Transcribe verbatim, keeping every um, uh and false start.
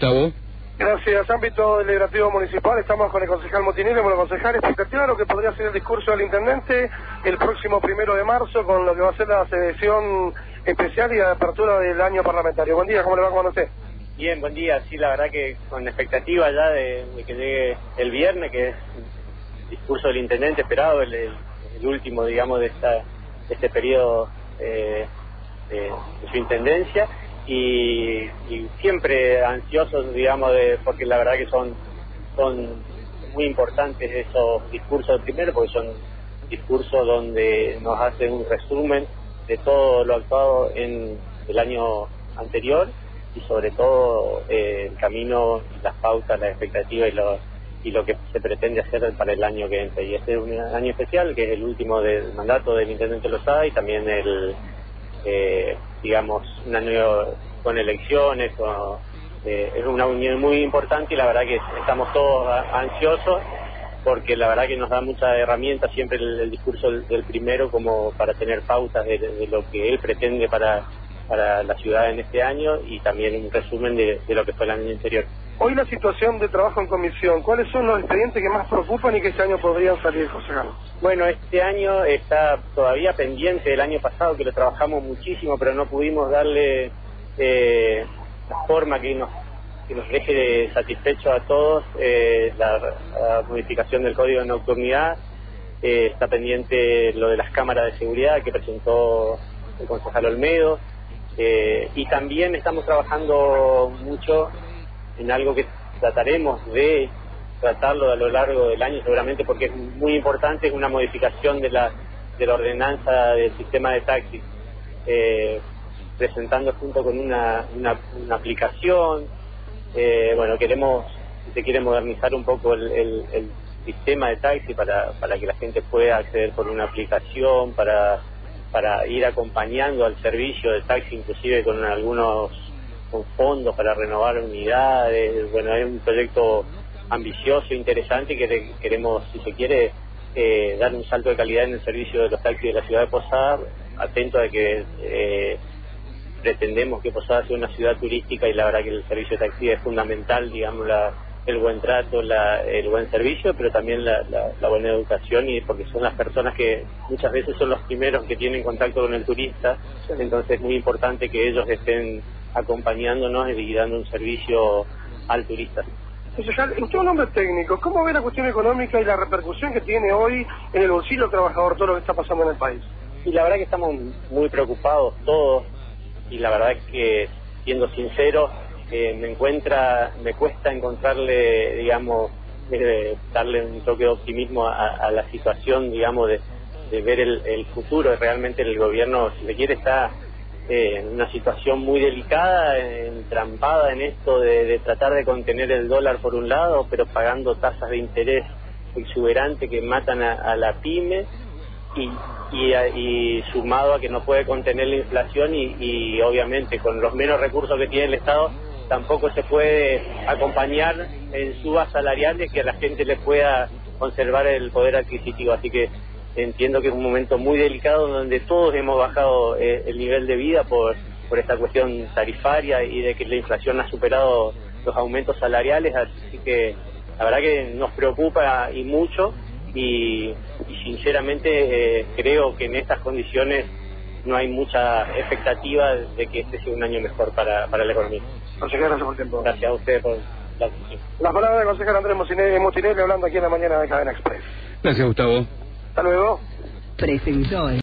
Gustavo. Gracias. Ámbito deliberativo municipal, estamos con el concejal Motinelli. Bueno, concejal, expectativa lo que podría ser el discurso del intendente el próximo primero de marzo con lo que va a ser la sesión especial y la apertura del año parlamentario. Buen día, ¿cómo le va con usted? Bien, buen día. Sí, la verdad que con expectativa ya de, de que llegue el viernes, que es el discurso del intendente esperado, el, el, el último, digamos, de, esta, de este periodo eh, de, de su intendencia. Y, y siempre ansiosos, digamos, de, porque la verdad que son son muy importantes esos discursos primero, porque son discursos donde nos hacen un resumen de todo lo actuado en el año anterior y sobre todo eh, el camino, las pautas, las expectativas y lo, y lo que se pretende hacer para el año que entra. Y este es un año especial, que es el último del mandato del intendente Lozada y también el Eh, digamos, un año con elecciones, con, eh, es una unión muy importante y la verdad que estamos todos ansiosos porque la verdad que nos da muchas herramientas siempre el, el discurso del, del primero como para tener pautas de, de lo que él pretende para, para la ciudad en este año y también un resumen de, de lo que fue el año anterior. Hoy la situación de trabajo en comisión, ¿cuáles son los expedientes que más preocupan y que este año podrían salir, concejal? Bueno, este año está todavía pendiente del año pasado, que lo trabajamos muchísimo, pero no pudimos darle eh, la forma que nos, que nos deje de satisfechos a todos, eh, la, la modificación del Código de Nocturnidad, eh, está pendiente lo de las cámaras de seguridad que presentó el concejal Olmedo, eh, y también estamos trabajando mucho en algo que trataremos de tratarlo a lo largo del año seguramente porque es muy importante, es una modificación de la de la ordenanza del sistema de taxis, eh, presentando junto con una, una, una aplicación, eh, bueno, queremos, se quiere modernizar un poco el, el, el sistema de taxi para, para que la gente pueda acceder por una aplicación, para, para ir acompañando al servicio de taxi, inclusive con algunos con fondos para renovar unidades. Bueno, es un proyecto ambicioso, interesante y que queremos, si se quiere, eh, dar un salto de calidad en el servicio de los taxis de la ciudad de Posadas, atento a que eh, pretendemos que Posadas sea una ciudad turística y la verdad que el servicio de taxi es fundamental, digamos, la, el buen trato, la, el buen servicio, pero también la, la, la buena educación, y porque son las personas que muchas veces son los primeros que tienen contacto con el turista, entonces es muy importante que ellos estén acompañándonos y dando un servicio al turista. Concejal, usted es un hombre técnico, ¿cómo ve la cuestión económica y la repercusión que tiene hoy en el bolsillo del trabajador todo lo que está pasando en el país? Y la verdad que estamos muy preocupados todos, y la verdad que, siendo sincero, eh, me encuentra, me cuesta encontrarle, digamos, eh, darle un toque de optimismo a, a la situación, digamos, de, de ver el, el futuro. Realmente el gobierno, si le quiere, está Eh, en una situación muy delicada, entrampada en esto de, de tratar de contener el dólar por un lado, pero pagando tasas de interés exuberantes que matan a, a la pyme y, y, a, y sumado a que no puede contener la inflación y, y obviamente con los menos recursos que tiene el Estado tampoco se puede acompañar en subas salariales que a la gente le pueda conservar el poder adquisitivo, así que entiendo que es un momento muy delicado donde todos hemos bajado eh, el nivel de vida por, por esta cuestión tarifaria y de que la inflación ha superado los aumentos salariales, así que la verdad que nos preocupa y mucho y, y sinceramente eh, creo que en estas condiciones no hay mucha expectativa de que este sea un año mejor para, para la economía. Concejal, gracias por el tiempo. Gracias a usted por la atención. Las palabras del concejal Andrés Motinelli hablando aquí en la mañana de Cadena Express. Gracias, Gustavo. Hasta luego. Presentó